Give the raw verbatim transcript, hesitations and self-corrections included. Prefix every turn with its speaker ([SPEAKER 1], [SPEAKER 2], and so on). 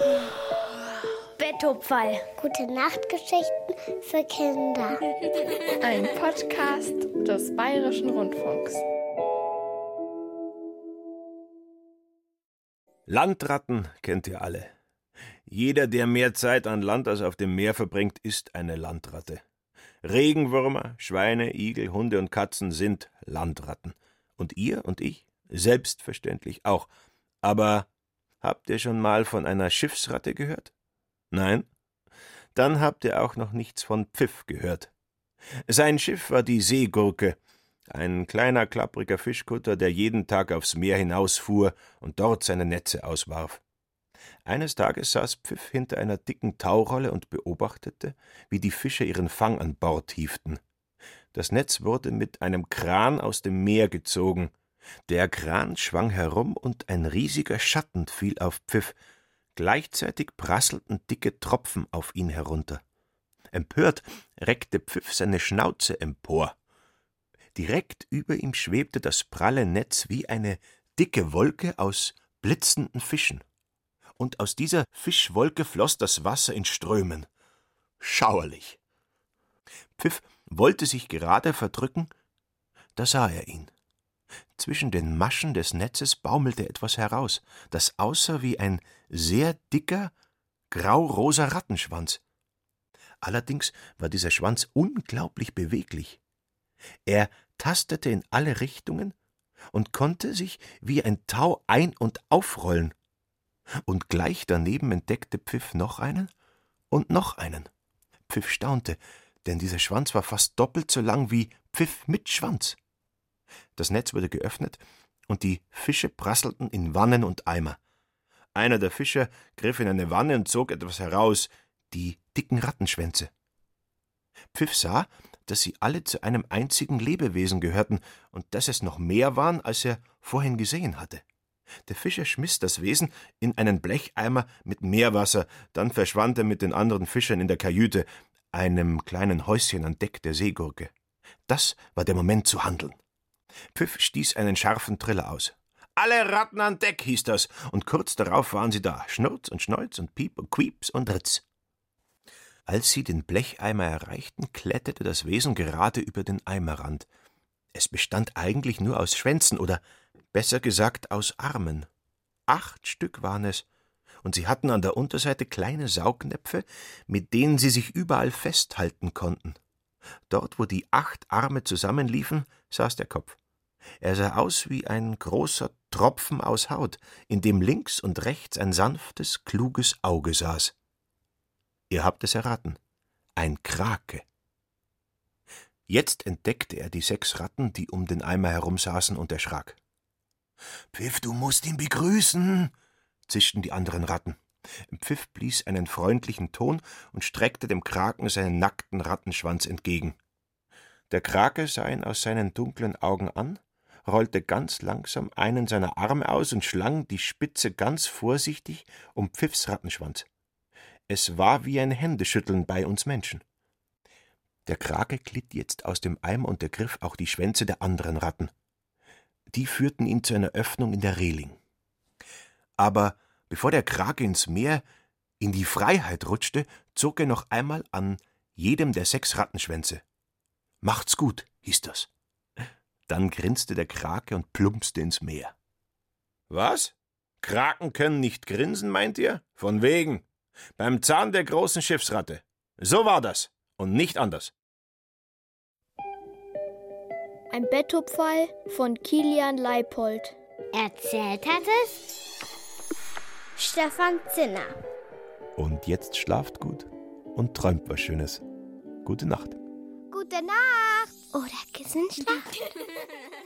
[SPEAKER 1] Bettopferl.
[SPEAKER 2] Gute Nachtgeschichten für Kinder.
[SPEAKER 3] Ein Podcast des Bayerischen Rundfunks.
[SPEAKER 4] Landratten kennt ihr alle. Jeder, der mehr Zeit an Land als auf dem Meer verbringt, ist eine Landratte. Regenwürmer, Schweine, Igel, Hunde und Katzen sind Landratten. Und ihr und ich? Selbstverständlich auch. Aber habt ihr schon mal von einer Schiffsratte gehört? Nein? Dann habt ihr auch noch nichts von Pfiff gehört. Sein Schiff war die Seegurke, ein kleiner, klappriger Fischkutter, der jeden Tag aufs Meer hinausfuhr und dort seine Netze auswarf. Eines Tages saß Pfiff hinter einer dicken Taurolle und beobachtete, wie die Fische ihren Fang an Bord hieften. Das Netz wurde mit einem Kran aus dem Meer gezogen. Der Kran schwang herum und ein riesiger Schatten fiel auf Pfiff. Gleichzeitig prasselten dicke Tropfen auf ihn herunter. Empört reckte Pfiff seine Schnauze empor. Direkt über ihm schwebte das pralle Netz wie eine dicke Wolke aus blitzenden Fischen. Und aus dieser Fischwolke floss das Wasser in Strömen. Schauerlich. Pfiff wollte sich gerade verdrücken, da sah er ihn. Zwischen den Maschen des Netzes baumelte etwas heraus, das aussah wie ein sehr dicker, grau-rosa Rattenschwanz. Allerdings war dieser Schwanz unglaublich beweglich. Er tastete in alle Richtungen und konnte sich wie ein Tau ein- und aufrollen. Und gleich daneben entdeckte Pfiff noch einen und noch einen. Pfiff staunte, denn dieser Schwanz war fast doppelt so lang wie Pfiff mit Schwanz. Das Netz wurde geöffnet und die Fische prasselten in Wannen und Eimer. Einer der Fischer griff in eine Wanne und zog etwas heraus, die dicken Rattenschwänze. Pfiff sah, dass sie alle zu einem einzigen Lebewesen gehörten und dass es noch mehr waren, als er vorhin gesehen hatte. Der Fischer schmiss das Wesen in einen Blecheimer mit Meerwasser, dann verschwand er mit den anderen Fischern in der Kajüte, einem kleinen Häuschen an Deck der Seegurke. Das war der Moment zu handeln. Pfiff stieß einen scharfen Triller aus. »Alle Ratten an Deck«, hieß das, und kurz darauf waren sie da, Schnurz und Schneuz und Piep und Quieps und Ritz. Als sie den Blecheimer erreichten, kletterte das Wesen gerade über den Eimerrand. Es bestand eigentlich nur aus Schwänzen oder, besser gesagt, aus Armen. Acht Stück waren es, und sie hatten an der Unterseite kleine Saugnäpfe, mit denen sie sich überall festhalten konnten. Dort, wo die acht Arme zusammenliefen, saß der Kopf. Er sah aus wie ein großer Tropfen aus Haut, in dem links und rechts ein sanftes, kluges Auge saß. Ihr habt es erraten, ein Krake. Jetzt entdeckte er die sechs Ratten, die um den Eimer herumsaßen, und erschrak. »Pfiff, du musst ihn begrüßen«, zischten die anderen Ratten. Pfiff blies einen freundlichen Ton und streckte dem Kraken seinen nackten Rattenschwanz entgegen. Der Krake sah ihn aus seinen dunklen Augen an, rollte ganz langsam einen seiner Arme aus und schlang die Spitze ganz vorsichtig um Pfiffs Rattenschwanz. Es war wie ein Händeschütteln bei uns Menschen. Der Krake glitt jetzt aus dem Eimer und ergriff auch die Schwänze der anderen Ratten. Die führten ihn zu einer Öffnung in der Reling. Aber bevor der Krake ins Meer, in die Freiheit rutschte, zog er noch einmal an jedem der sechs Rattenschwänze. »Macht's gut«, hieß das. Dann grinste der Krake und plumpste ins Meer. »Was? Kraken können nicht grinsen, meint ihr? Von wegen. Beim Zahn der großen Schiffsratte. So war das und nicht anders.«
[SPEAKER 1] Ein Bettopferl von Kilian Leipold.
[SPEAKER 2] Erzählt hat es Stefan Zinner.
[SPEAKER 4] Und jetzt schlaft gut und träumt was Schönes. Gute Nacht.
[SPEAKER 2] Gute Nacht. Oder Kissenschlacht.